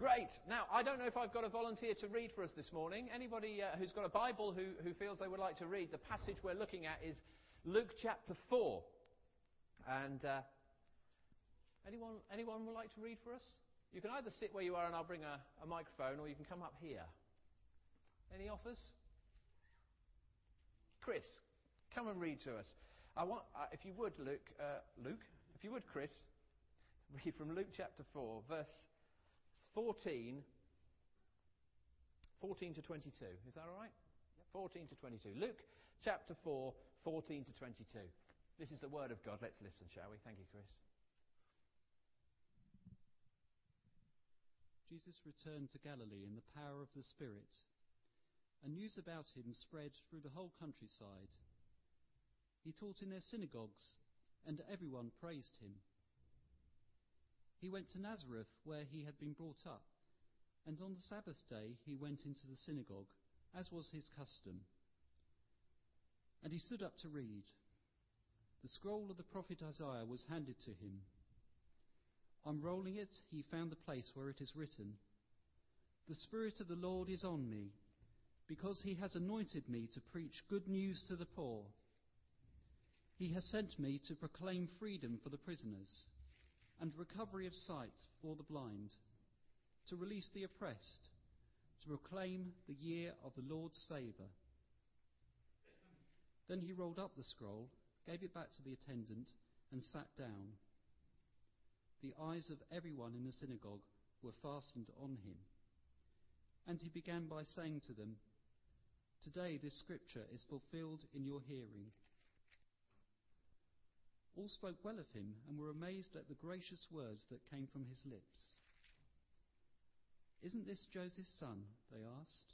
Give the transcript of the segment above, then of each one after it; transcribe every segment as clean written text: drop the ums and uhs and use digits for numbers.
Great. Now, I don't know if I've got a volunteer to read for us this morning. Anybody who's got a Bible who feels they would like to read? The passage we're looking at is Luke chapter 4. And anyone would like to read for us? You can either sit where you are and I'll bring a microphone, or you can come up here. Any offers? Chris, come and read to us. I want, if you would, Luke, if you would, Chris, read from Luke chapter 4, verse 14 to 22. Is that all right? Yep. 14 to 22. Luke chapter 4, 14 to 22. This is the word of God. Let's listen, shall we? Thank you, Chris. Jesus returned to Galilee in the power of the Spirit, and news about him spread through the whole countryside. He taught in their synagogues, and everyone praised him. He went to Nazareth, where he had been brought up, and on the Sabbath day he went into the synagogue, as was his custom. And he stood up to read. The scroll of the prophet Isaiah was handed to him. Unrolling it, he found the place where it is written, "The Spirit of the Lord is on me, because he has anointed me to preach good news to the poor. He has sent me to proclaim freedom for the prisoners, and recovery of sight for the blind, to release the oppressed, to proclaim the year of the Lord's favour." Then he rolled up the scroll, gave it back to the attendant, and sat down. The eyes of everyone in the synagogue were fastened on him. And he began by saying to them, "Today this scripture is fulfilled in your hearing." All spoke well of him and were amazed at the gracious words that came from his lips. "Isn't this Joseph's son?" they asked.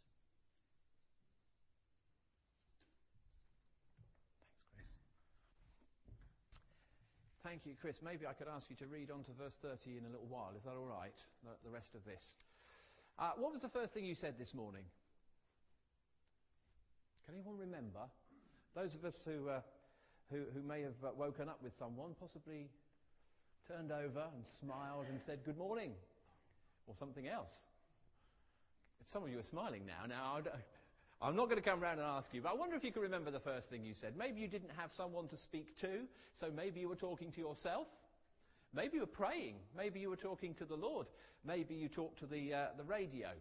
Thanks, Chris. Thank you, Chris. Maybe I could ask you to read on to verse 30 in a little while. Is that all right, the rest of this? What was the first thing you said this morning? Can anyone remember? Those of us who may have woken up with someone, possibly turned over and smiled and said good morning, or something else. Some of you are smiling now. I'm not going to come round and ask you, but I wonder if you can remember the first thing you said. Maybe you didn't have someone to speak to, so maybe you were talking to yourself. Maybe you were praying. Maybe you were talking to the Lord. Maybe you talked to the radio.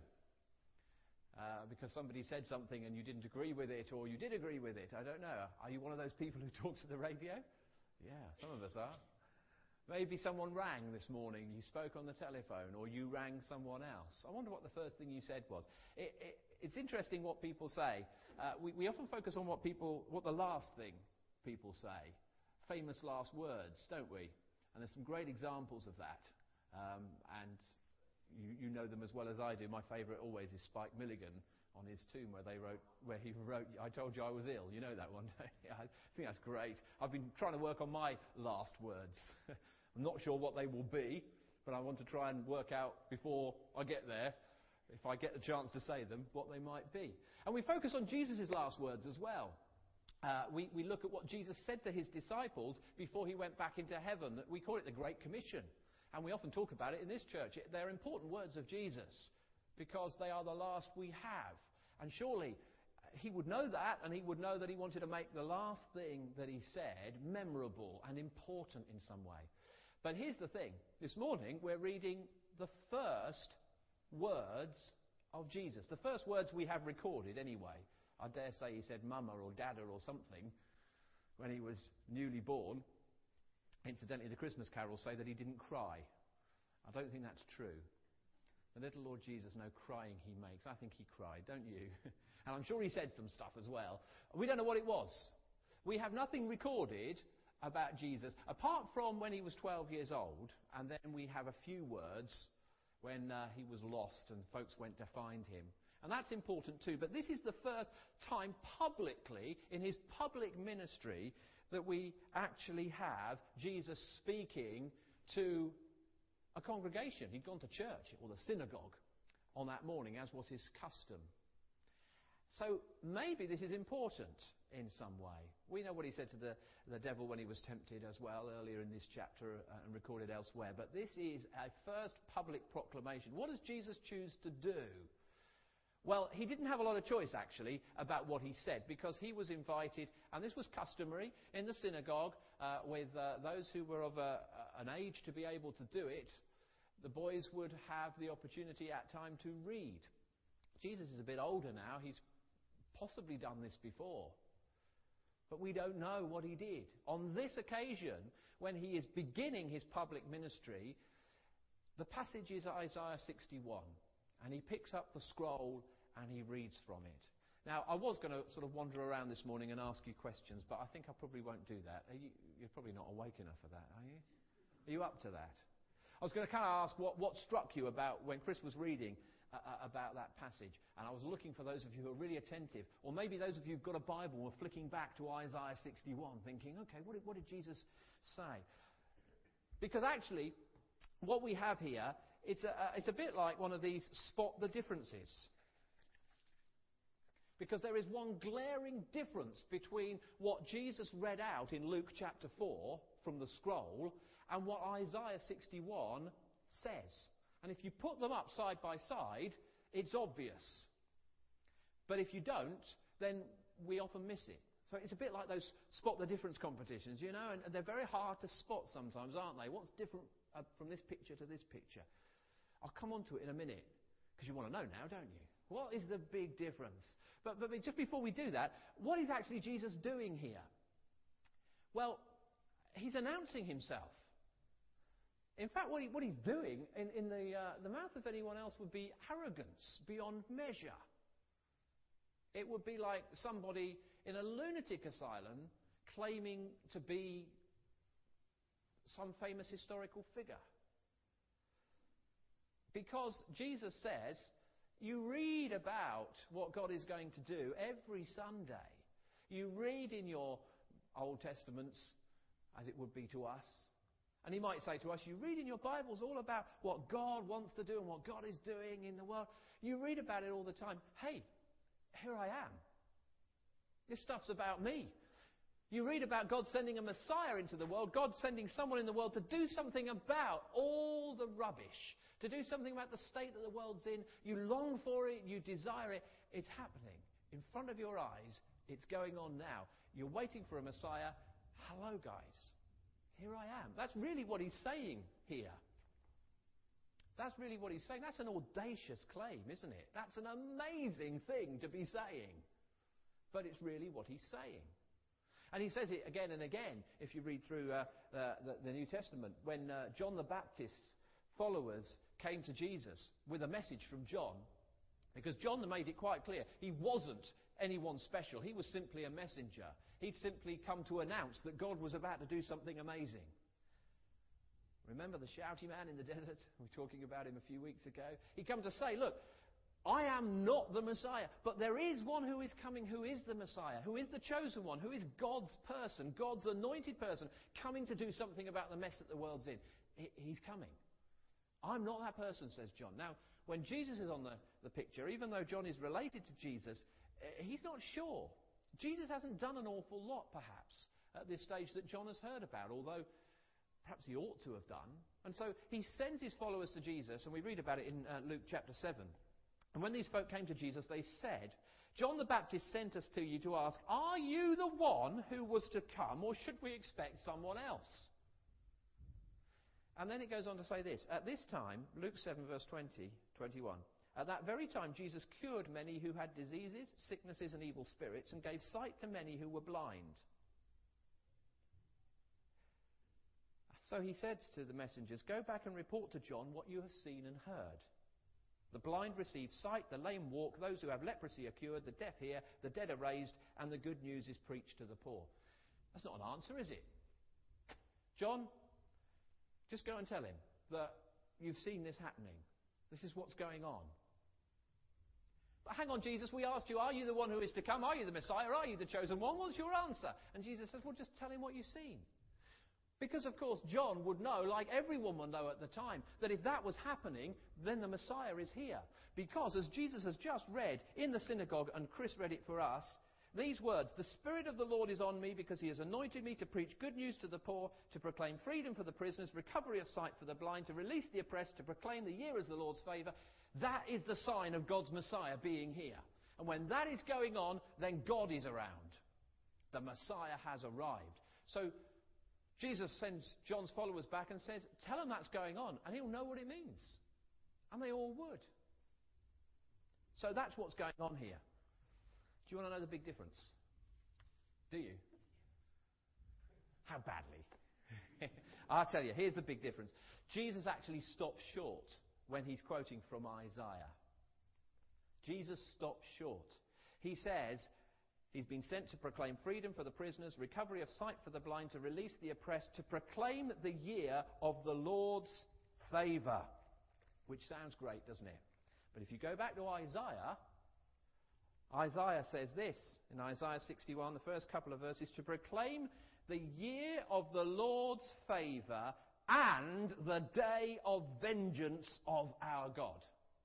Because somebody said something and you didn't agree with it, or you did agree with it. I don't know. Are you one of those people who talks to the radio? Yeah, some of us are. Maybe someone rang this morning, you spoke on the telephone, or you rang someone else. I wonder what the first thing you said was. It's interesting what people say. We often focus on what the last thing people say. Famous last words, don't we? And there's some great examples of that. And you know them as well as I do. My favourite always is Spike Milligan on his tomb, where he wrote, "I told you I was ill." You know that one. I think that's great. I've been trying to work on my last words. I'm not sure what they will be, but I want to try and work out before I get there, if I get the chance to say them, what they might be. And we focus on Jesus' last words as well. We look at what Jesus said to his disciples before he went back into heaven. We call it the Great Commission. And we often talk about it in this church. They're important words of Jesus because they are the last we have. And surely he would know that, and he would know that he wanted to make the last thing that he said memorable and important in some way. But here's the thing. This morning we're reading the first words of Jesus. The first words we have recorded anyway. I dare say he said mama or dada or something when he was newly born. Incidentally, the Christmas carols say that he didn't cry. I don't think that's true. The little Lord Jesus, no crying he makes. I think he cried, don't you? And I'm sure he said some stuff as well. We don't know what it was. We have nothing recorded about Jesus, apart from when he was 12 years old, and then we have a few words when he was lost and folks went to find him. And that's important too. But this is the first time publicly, in his public ministry, that we actually have Jesus speaking to a congregation. He'd gone to church, or the synagogue, on that morning, as was his custom. So maybe this is important in some way. We know what he said to the devil when he was tempted as well earlier in this chapter and recorded elsewhere. But this is a first public proclamation. What does Jesus choose to do? Well, he didn't have a lot of choice, actually, about what he said, because he was invited, and this was customary in the synagogue with those who were of an age to be able to do it. The boys would have the opportunity at time to read. Jesus is a bit older now. He's possibly done this before. But we don't know what he did. On this occasion, when he is beginning his public ministry, the passage is Isaiah 61. And he picks up the scroll and he reads from it. Now, I was going to sort of wander around this morning and ask you questions, but I think I probably won't do that. You're probably not awake enough for that, are you? Are you up to that? I was going to kind of ask what struck you about when Chris was reading about that passage. And I was looking for those of you who are really attentive, or maybe those of you who've got a Bible and were flicking back to Isaiah 61, thinking, okay, what did Jesus say? Because actually, what we have here, it's a bit like one of these spot the differences. Because there is one glaring difference between what Jesus read out in Luke chapter 4 from the scroll and what Isaiah 61 says. And if you put them up side by side, it's obvious. But if you don't, then we often miss it. So it's a bit like those spot the difference competitions, you know, and they're very hard to spot sometimes, aren't they? What's different from this picture to this picture? I'll come on to it in a minute, because you want to know now, don't you? What is the big difference? But just before we do that, what is actually Jesus doing here? Well, he's announcing himself. In fact, what he's doing in the mouth of anyone else would be arrogance beyond measure. It would be like somebody in a lunatic asylum claiming to be some famous historical figure. Because Jesus says, you read about what God is going to do every Sunday. You read in your Old Testaments, as it would be to us. And he might say to us, you read in your Bibles all about what God wants to do and what God is doing in the world. You read about it all the time. Hey, here I am. This stuff's about me. You read about God sending a Messiah into the world, God sending someone in the world to do something about all the rubbish, to do something about the state that the world's in. You long for it, you desire it. It's happening in front of your eyes. It's going on now. You're waiting for a Messiah. Hello, guys. Here I am. That's really what he's saying here. That's really what he's saying. That's an audacious claim, isn't it? That's an amazing thing to be saying. But it's really what he's saying. And he says it again and again if you read through the New Testament. When John the Baptist's followers came to Jesus with a message from John, because John made it quite clear he wasn't anyone special. He was simply a messenger. He'd simply come to announce that God was about to do something amazing. Remember the shouty man in the desert? We were talking about him a few weeks ago. He'd come to say, look, I am not the Messiah, but there is one who is coming who is the Messiah, who is the chosen one, who is God's person, God's anointed person, coming to do something about the mess that the world's in. He's coming. I'm not that person, says John. Now, when Jesus is on the picture, even though John is related to Jesus, he's not sure. Jesus hasn't done an awful lot, perhaps, at this stage that John has heard about, although perhaps he ought to have done. And so he sends his followers to Jesus, and we read about it in Luke chapter 7. And when these folk came to Jesus, they said, John the Baptist sent us to you to ask, are you the one who was to come, or should we expect someone else? And then it goes on to say this. At this time, Luke 7 verse 21, at that very time Jesus cured many who had diseases, sicknesses and evil spirits, and gave sight to many who were blind. So he said to the messengers, go back and report to John what you have seen and heard. The blind receive sight, the lame walk, those who have leprosy are cured, the deaf hear, the dead are raised, and the good news is preached to the poor. That's not an answer, is it? John, just go and tell him that you've seen this happening. This is what's going on. But hang on, Jesus, we asked you, are you the one who is to come? Are you the Messiah? Are you the chosen one? What's your answer? And Jesus says, well, just tell him what you've seen. Because, of course, John would know, like everyone would know at the time, that if that was happening, then the Messiah is here. Because, as Jesus has just read in the synagogue, and Chris read it for us, these words, "The Spirit of the Lord is on me because he has anointed me to preach good news to the poor, to proclaim freedom for the prisoners, recovery of sight for the blind, to release the oppressed, to proclaim the year as the Lord's favour." That is the sign of God's Messiah being here. And when that is going on, then God is around. The Messiah has arrived. So Jesus sends John's followers back and says, tell him that's going on, and he'll know what it means. And they all would. So that's what's going on here. Do you want to know the big difference? Do you? How badly? I'll tell you, here's the big difference. Jesus actually stops short when he's quoting from Isaiah. Jesus stops short. He says he's been sent to proclaim freedom for the prisoners, recovery of sight for the blind, to release the oppressed, to proclaim the year of the Lord's favour. Which sounds great, doesn't it? But if you go back to Isaiah, Isaiah says this in Isaiah 61, the first couple of verses, to proclaim the year of the Lord's favour and the day of vengeance of our God.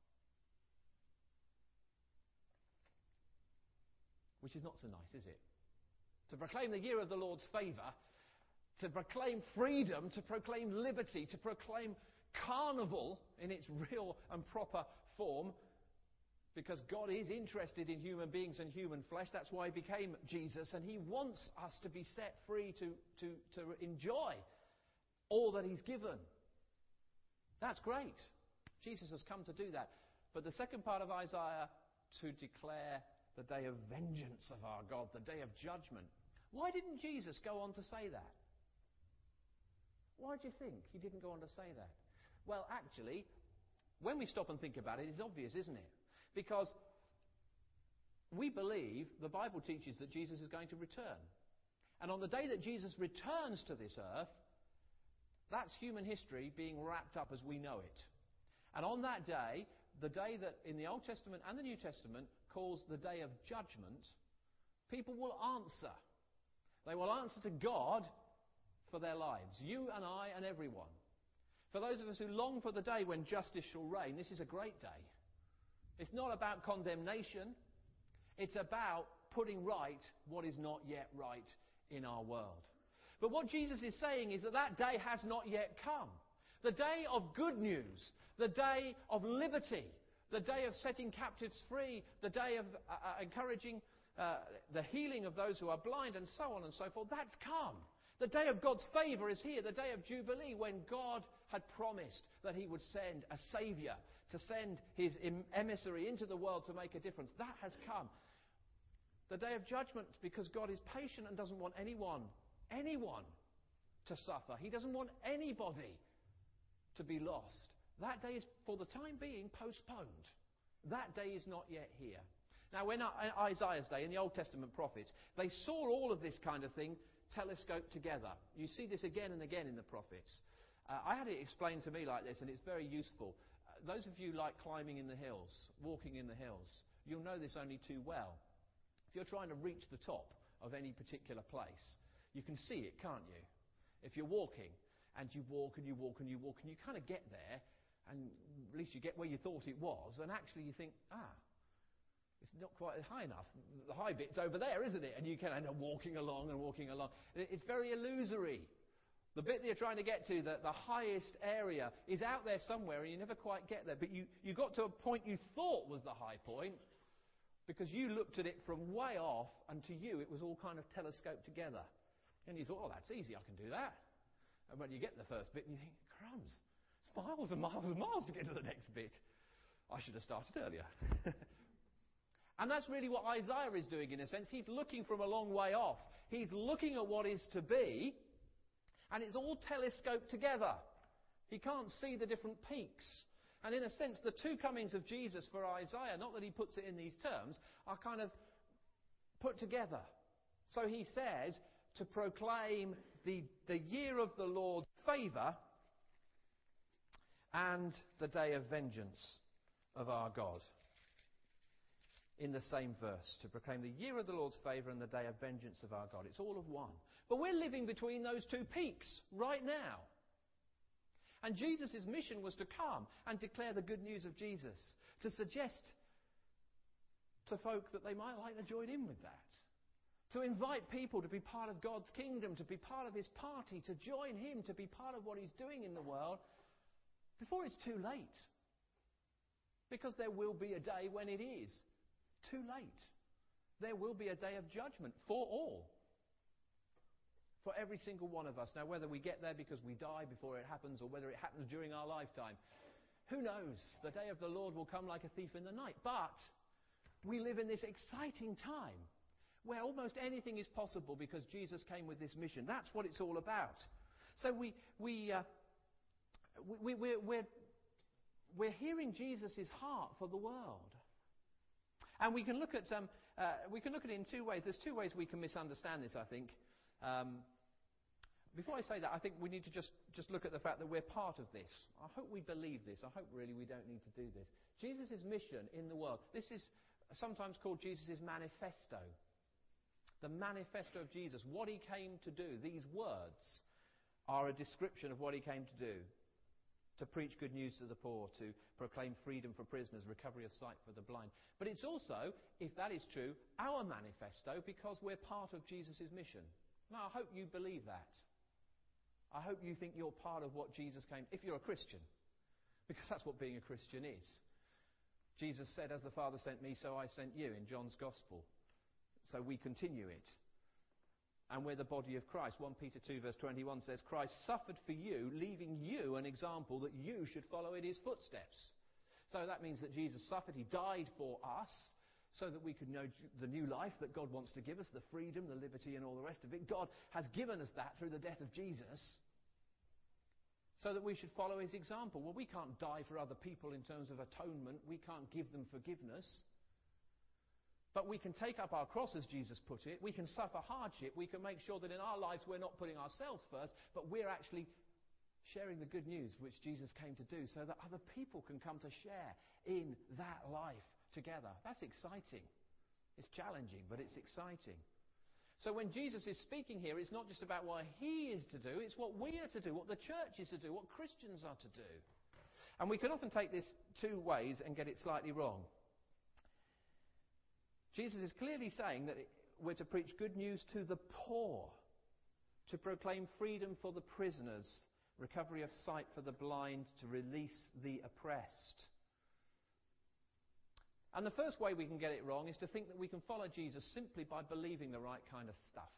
Which is not so nice, is it? To proclaim the year of the Lord's favour, to proclaim freedom, to proclaim liberty, to proclaim carnival in its real and proper form, because God is interested in human beings and human flesh. That's why he became Jesus, and he wants us to be set free to enjoy all that he's given. That's great. Jesus has come to do that. But the second part of Isaiah, to declare the day of vengeance of our God, the day of judgment. Why didn't Jesus go on to say that? Why do you think he didn't go on to say that? Well, actually, when we stop and think about it, it's obvious, isn't it? Because we believe, the Bible teaches that Jesus is going to return. And on the day that Jesus returns to this earth, that's human history being wrapped up as we know it. And on that day, the day that in the Old Testament and the New Testament calls the day of judgment, people will answer. They will answer to God for their lives. You and I and everyone. For those of us who long for the day when justice shall reign, this is a great day. It's not about condemnation. It's about putting right what is not yet right in our world. But what Jesus is saying is that that day has not yet come. The day of good news, the day of liberty, the day of setting captives free, the day of encouraging the healing of those who are blind, and so on and so forth, that's come. The day of God's favour is here, the day of Jubilee, when God had promised that he would send a saviour, to send his emissary into the world to make a difference. That has come. The day of judgment, because God is patient and doesn't want anyone to suffer. He doesn't want anybody to be lost. That day is, for the time being, postponed. That day is not yet here. Now, when Isaiah's day, in the Old Testament prophets, they saw all of this kind of thing telescoped together. You see this again and again in the prophets. I had it explained to me like this, and it's very useful. Those of you like climbing in the hills, walking in the hills, you'll know this only too well. If you're trying to reach the top of any particular place, you can see it, can't you? If you're walking, and you walk and you walk and you walk, and you kind of get there, and at least you get where you thought it was, and actually you think, it's not quite high enough. The high bit's over there, isn't it? And you can end up walking along and walking along. It's very illusory. The bit that you're trying to get to, the highest area, is out there somewhere, and you never quite get there. But you got to a point you thought was the high point, because you looked at it from way off, and to you it was all kind of telescoped together. And you thought, that's easy, I can do that. And when you get the first bit, and you think, crumbs, it's miles and miles and miles to get to the next bit. I should have started earlier. And that's really what Isaiah is doing, in a sense. He's looking from a long way off. He's looking at what is to be, and it's all telescoped together. He can't see the different peaks. And in a sense, the two comings of Jesus for Isaiah, not that he puts it in these terms, are kind of put together. So he says, to proclaim the year of the Lord's favour and the day of vengeance of our God. in the same verse, to proclaim the year of the Lord's favour and the day of vengeance of our God. It's all of one. But we're living between those two peaks right now. And Jesus' mission was to come and declare the good news of Jesus, to suggest to folk that they might like to join in with that, to invite people to be part of God's kingdom, to be part of his party, to join him, to be part of what he's doing in the world before it's too late. Because there will be a day when it is too late. There will be a day of judgment for all. For every single one of us. Now, whether we get there because we die before it happens or whether it happens during our lifetime, who knows? The day of the Lord will come like a thief in the night. But we live in this exciting time where almost anything is possible because Jesus came with this mission. That's what it's all about. So we're hearing Jesus' heart for the world. And we can look at it in two ways. There's two ways we can misunderstand this, I think. Before I say that, I think we need to just look at the fact that we're part of this. I hope we believe this. I hope really we don't need to do this. Jesus' mission in the world. This is sometimes called Jesus' manifesto. The manifesto of Jesus. What he came to do. These words are a description of what he came to do. To preach good news to the poor, to proclaim freedom for prisoners, recovery of sight for the blind. But it's also, if that is true, our manifesto because we're part of Jesus' mission. Now, I hope you believe that. I hope you think you're part of what Jesus came, if you're a Christian, because that's what being a Christian is. Jesus said, as the Father sent me, so I sent you, in John's Gospel. So we continue it. And we're the body of Christ. 1 Peter 2 verse 21 says, Christ suffered for you, leaving you an example that you should follow in his footsteps. So that means that Jesus suffered. He died for us so that we could know the new life that God wants to give us, the freedom, the liberty and all the rest of it. God has given us that through the death of Jesus so that we should follow his example. Well, we can't die for other people in terms of atonement. We can't give them forgiveness. But we can take up our cross, as Jesus put it. We can suffer hardship. We can make sure that in our lives we're not putting ourselves first, but we're actually sharing the good news which Jesus came to do so that other people can come to share in that life together. That's exciting. It's challenging, but it's exciting. So when Jesus is speaking here, it's not just about what he is to do, it's what we are to do, what the church is to do, what Christians are to do. And we can often take this two ways and get it slightly wrong. Jesus is clearly saying that we're to preach good news to the poor, to proclaim freedom for the prisoners, recovery of sight for the blind, to release the oppressed. And the first way we can get it wrong is to think that we can follow Jesus simply by believing the right kind of stuff.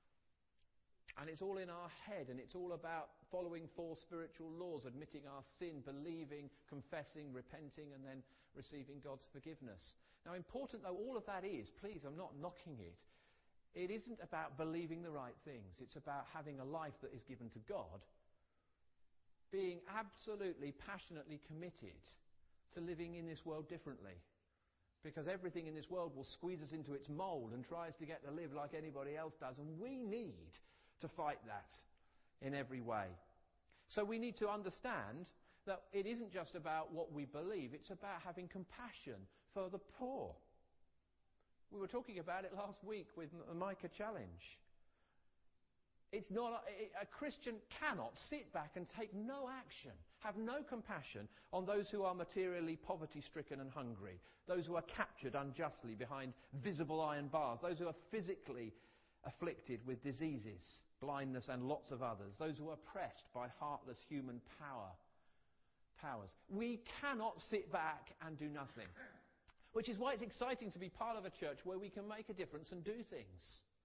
And it's all in our head, and it's all about following four spiritual laws, admitting our sin, believing, confessing, repenting, and then receiving God's forgiveness. Now, important though all of that is, please, I'm not knocking it, it isn't about believing the right things. It's about having a life that is given to God, being absolutely, passionately committed to living in this world differently. Because everything in this world will squeeze us into its mould and tries to get to live like anybody else does. And we need to fight that in every way. So we need to understand that it isn't just about what we believe. It's about having compassion for the poor. We were talking about it last week with the Micah Challenge. It's not a Christian cannot sit back and take no action, have no compassion on those who are materially poverty-stricken and hungry, those who are captured unjustly behind visible iron bars, those who are physically afflicted with diseases, blindness and lots of others, those who are oppressed by heartless human powers. We cannot sit back and do nothing, which is why it's exciting to be part of a church where we can make a difference and do things.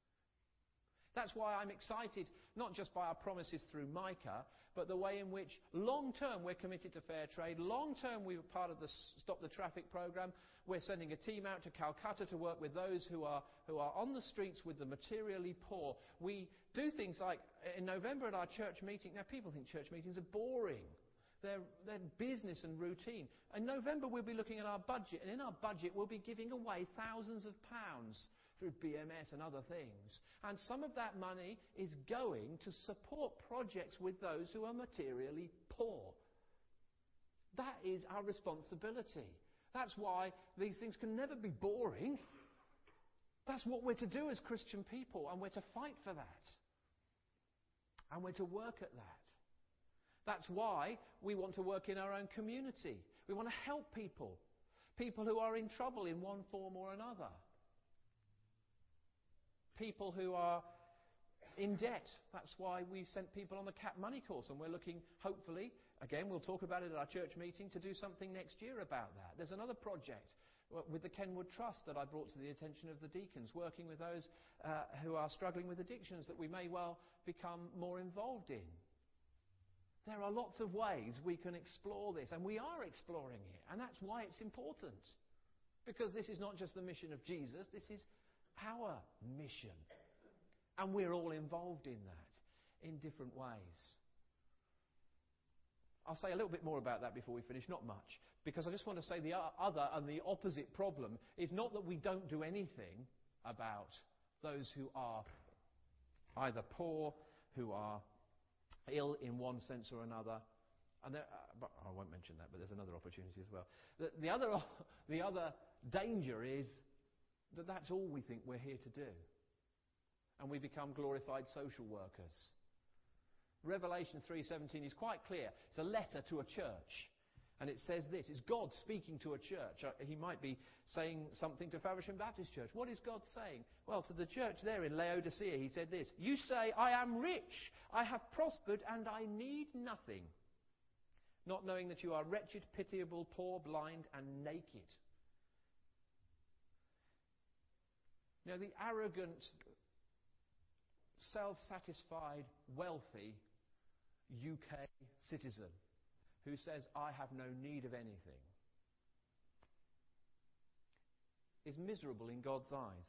That's why I'm excited, not just by our promises through Micah, but the way in which long-term we're committed to fair trade. Long-term we were part of the Stop the Traffic programme. We're sending a team out to Calcutta to work with those who are on the streets with the materially poor. We do things like, in November at our church meeting, now people think church meetings are boring. They're business and routine. In November we'll be looking at our budget, and in our budget we'll be giving away thousands of pounds through BMS and other things. And some of that money is going to support projects with those who are materially poor. That is our responsibility. That's why these things can never be boring. That's what we're to do as Christian people, and we're to fight for that. And we're to work at that. That's why we want to work in our own community. We want to help people who are in trouble in one form or another. People who are in debt. That's why we sent people on the CAP Money course, and we're looking, hopefully, again, we'll talk about it at our church meeting, to do something next year about that. There's another project with the Kenwood Trust that I brought to the attention of the deacons, working with those who are struggling with addictions that we may well become more involved in. There are lots of ways we can explore this, and we are exploring it, and that's why it's important. Because this is not just the mission of Jesus, this is our mission. And we're all involved in that in different ways. I'll say a little bit more about that before we finish, not much, because I just want to say the other and the opposite problem is not that we don't do anything about those who are either poor, who are ill in one sense or another. And but I won't mention that, but there's another opportunity as well. The other danger is that that's all we think we're here to do. And we become glorified social workers. Revelation 3:17 is quite clear. It's a letter to a church. And it says this, it's God speaking to a church. He might be saying something to Faversham Baptist Church. What is God saying? Well, to the church there in Laodicea, he said this, "You say, I am rich, I have prospered, and I need nothing, not knowing that you are wretched, pitiable, poor, blind, and naked." Now, the arrogant, self-satisfied, wealthy UK citizen who says, "I have no need of anything," is miserable in God's eyes,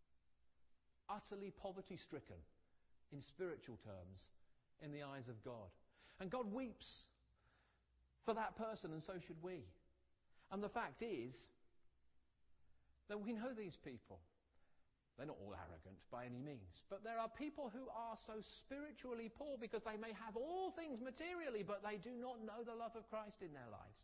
utterly poverty-stricken in spiritual terms in the eyes of God. And God weeps for that person, and so should we. And the fact is that we know these people. They're not all arrogant by any means. But there are people who are so spiritually poor because they may have all things materially, but they do not know the love of Christ in their lives.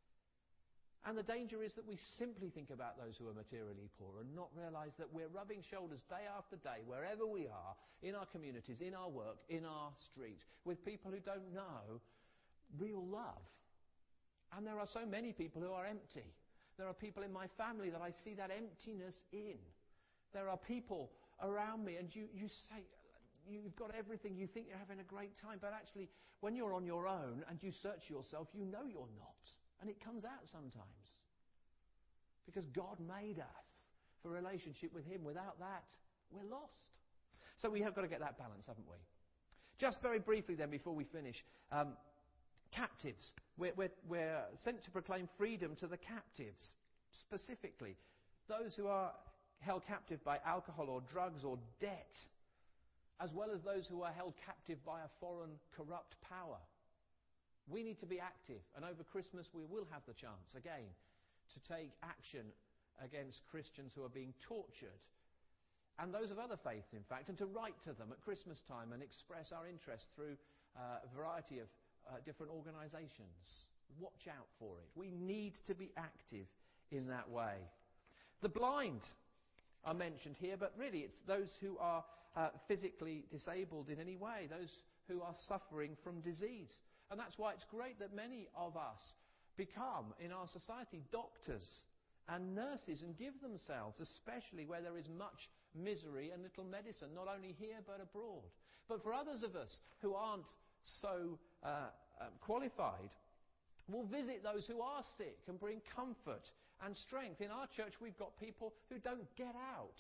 And the danger is that we simply think about those who are materially poor and not realise that we're rubbing shoulders day after day, wherever we are, in our communities, in our work, in our street, with people who don't know real love. And there are so many people who are empty. There are people in my family that I see that emptiness in. There are people around me, and you say, you've got everything, you think you're having a great time, but actually, when you're on your own and you search yourself, you know you're not. And it comes out sometimes. Because God made us for a relationship with Him. Without that, we're lost. So we have got to get that balance, haven't we? Just very briefly then, before we finish, captives. We're sent to proclaim freedom to the captives, specifically. Those who are held captive by alcohol or drugs or debt, as well as those who are held captive by a foreign corrupt power. We need to be active, and over Christmas we will have the chance again to take action against Christians who are being tortured, and those of other faiths in fact, and to write to them at Christmas time and express our interest through a variety of different organisations. Watch out for it. We need to be active in that way. The blind are mentioned here, but really it's those who are physically disabled in any way, those who are suffering from disease. And that's why it's great that many of us become, in our society, doctors and nurses and give themselves, especially where there is much misery and little medicine, not only here but abroad. But for others of us who aren't so qualified, we'll visit those who are sick and bring comfort and strength. In our church, we've got people who don't get out.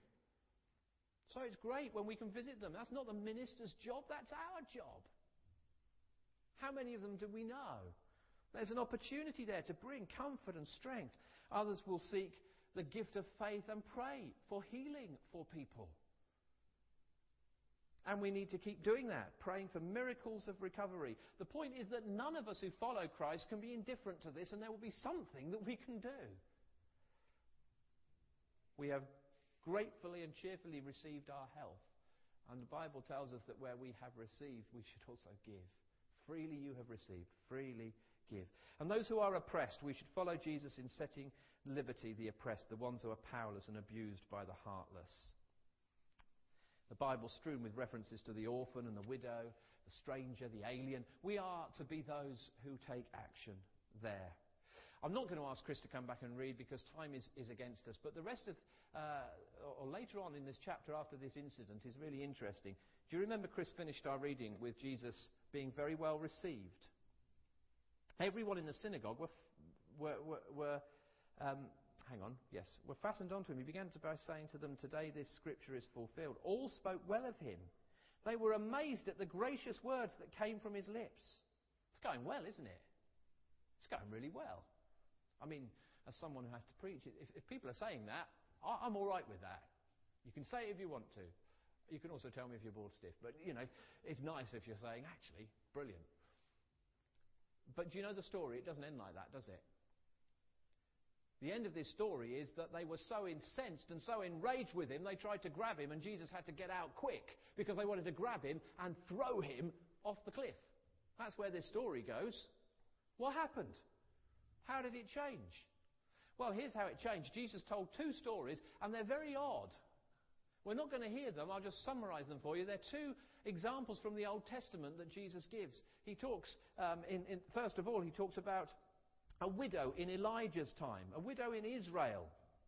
So it's great when we can visit them. That's not the minister's job, that's our job. How many of them do we know? There's an opportunity there to bring comfort and strength. Others will seek the gift of faith and pray for healing for people. And we need to keep doing that, praying for miracles of recovery. The point is that none of us who follow Christ can be indifferent to this, and there will be something that we can do. We have gratefully and cheerfully received our health. And the Bible tells us that where we have received, we should also give. Freely you have received, freely give. And those who are oppressed, we should follow Jesus in setting liberty the oppressed, the ones who are powerless and abused by the heartless. The Bible's strewn with references to the orphan and the widow, the stranger, the alien. We are to be those who take action there. I'm not going to ask Chris to come back and read because time is against us, but the rest of, or later on in this chapter after this incident is really interesting. Do you remember Chris finished our reading with Jesus being very well received? Everyone in the synagogue were fastened onto him. He began by saying to them, "Today this scripture is fulfilled." All spoke well of him. They were amazed at the gracious words that came from his lips. It's going well, isn't it? It's going really well. I mean, as someone who has to preach, if people are saying that, I'm all right with that. You can say it if you want to. You can also tell me if you're bored stiff. But, it's nice if you're saying, actually, brilliant. But do you know the story? It doesn't end like that, does it? The end of this story is that they were so incensed and so enraged with him, they tried to grab him, and Jesus had to get out quick because they wanted to grab him and throw him off the cliff. That's where this story goes. What happened? How did it change? Well, here's how it changed. Jesus told two stories, and they're very odd. We're not going to hear them. I'll just summarize them for you. They're two examples from the Old Testament that Jesus gives. He talks, first of all, he talks about a widow in Elijah's time, a widow in Israel,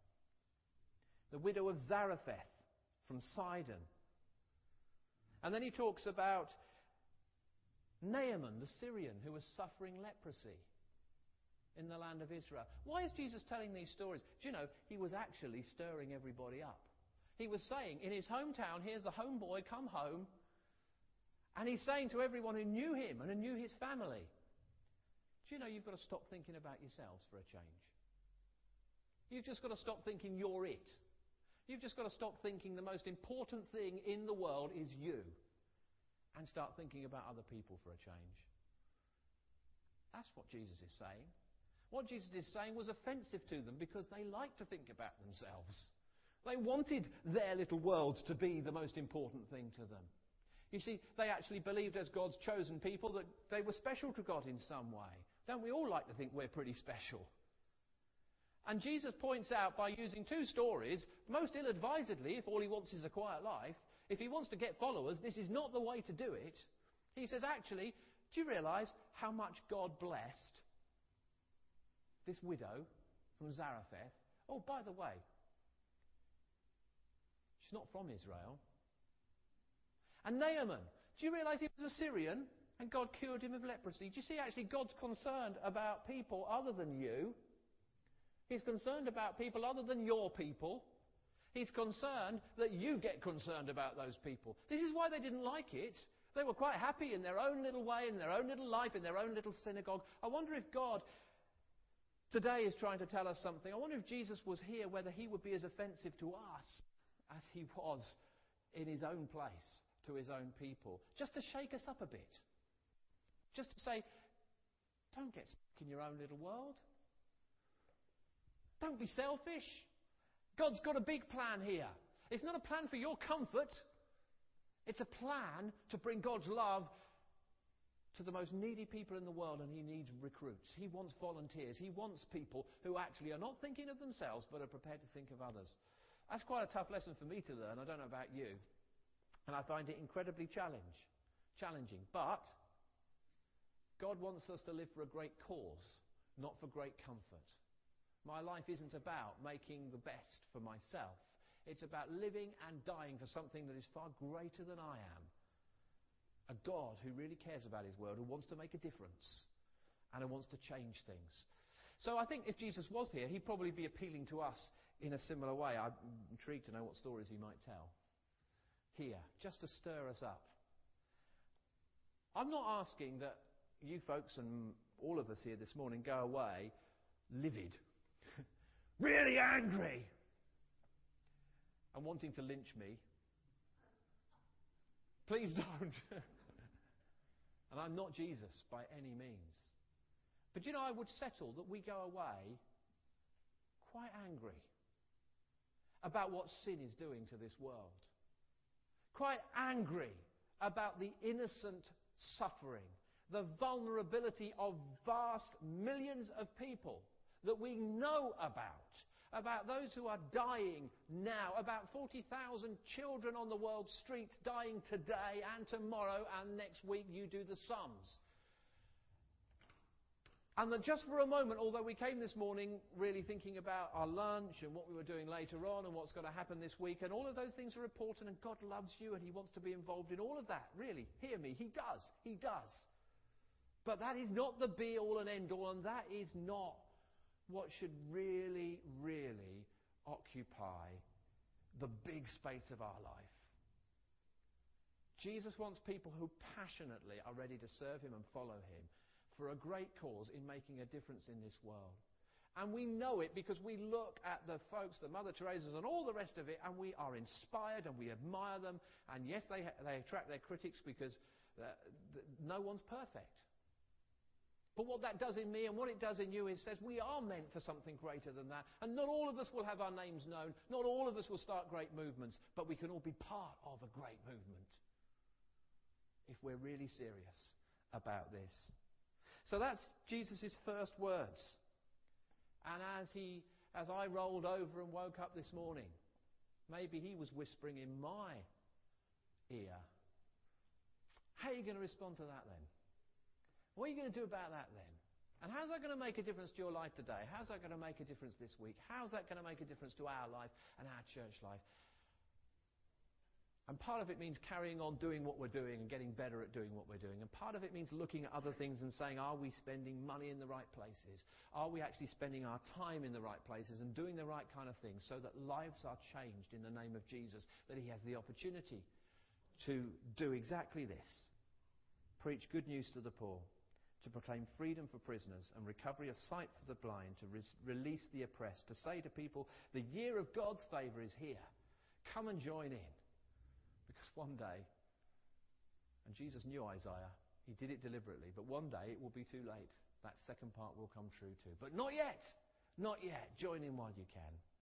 the widow of Zarephath from Sidon. And then he talks about Naaman, the Syrian, who was suffering leprosy in the land of Israel. Why is Jesus telling these stories? Do you know, he was actually stirring everybody up. He was saying, in his hometown, here's the homeboy, come home. And he's saying to everyone who knew him and who knew his family, do you know you've got to stop thinking about yourselves for a change? You've just got to stop thinking you're it. You've just got to stop thinking the most important thing in the world is you. And start thinking about other people for a change. That's what Jesus is saying. What Jesus is saying was offensive to them because they like to think about themselves. They wanted their little worlds to be the most important thing to them. You see, they actually believed as God's chosen people that they were special to God in some way. Don't we all like to think we're pretty special? And Jesus points out by using two stories, most ill-advisedly, if all he wants is a quiet life, if he wants to get followers, this is not the way to do it. He says, actually, do you realise how much God blessed this widow from Zarephath? Oh, by the way, she's not from Israel. And Naaman, do you realise he was a Syrian and God cured him of leprosy? Do you see, actually, God's concerned about people other than you. He's concerned about people other than your people. He's concerned that you get concerned about those people. This is why they didn't like it. They were quite happy in their own little way, in their own little life, in their own little synagogue. I wonder if God today is trying to tell us something. I wonder if Jesus was here, whether he would be as offensive to us as he was in his own place to his own people. Just to shake us up a bit. Just to say, don't get stuck in your own little world. Don't be selfish. God's got a big plan here. It's not a plan for your comfort. It's a plan to bring God's love to the most needy people in the world, and he needs recruits. He wants volunteers. He wants people who actually are not thinking of themselves but are prepared to think of others. That's quite a tough lesson for me to learn. I don't know about you. And I find it incredibly challenging. But God wants us to live for a great cause, not for great comfort. My life isn't about making the best for myself. It's about living and dying for something that is far greater than I am. A God who really cares about his world, who wants to make a difference and who wants to change things. So I think if Jesus was here, he'd probably be appealing to us in a similar way. I'm intrigued to know what stories he might tell here, just to stir us up. I'm not asking that you folks and all of us here this morning go away livid, really angry, and wanting to lynch me. Please don't. And I'm not Jesus by any means. But I would settle that we go away quite angry about what sin is doing to this world. Quite angry about the innocent suffering the vulnerability of vast millions of people that we know about those who are dying now, about 40,000 children on the world's streets dying today and tomorrow and next week. You do the sums. And that just for a moment, although we came this morning really thinking about our lunch and what we were doing later on and what's going to happen this week, and all of those things are important, and God loves you and He wants to be involved in all of that, really. Hear me, He does. He does. But that is not the be-all and end-all, and that is not what should really, really occupy the big space of our life. Jesus wants people who passionately are ready to serve Him and follow Him for a great cause in making a difference in this world. And we know it because we look at the folks, the Mother Teresas and all the rest of it, and we are inspired and we admire them. And yes, they attract their critics because no one's perfect. But what that does in me and what it does in you is says we are meant for something greater than that. And not all of us will have our names known. Not all of us will start great movements. But we can all be part of a great movement if we're really serious about this. So that's Jesus' first words. And as I rolled over and woke up this morning, maybe He was whispering in my ear, how are you going to respond to that then? What are you going to do about that then? And how's that going to make a difference to your life today? How's that going to make a difference this week? How's that going to make a difference to our life and our church life? And part of it means carrying on doing what we're doing and getting better at doing what we're doing. And part of it means looking at other things and saying, are we spending money in the right places? Are we actually spending our time in the right places and doing the right kind of things so that lives are changed in the name of Jesus, that He has the opportunity to do exactly this. Preach good news to the poor, to proclaim freedom for prisoners and recovery of sight for the blind, to release the oppressed, to say to people, the year of God's favour is here. Come and join in. Because one day, and Jesus knew Isaiah, He did it deliberately, but one day it will be too late. That second part will come true too. But not yet. Not yet. Join in while you can.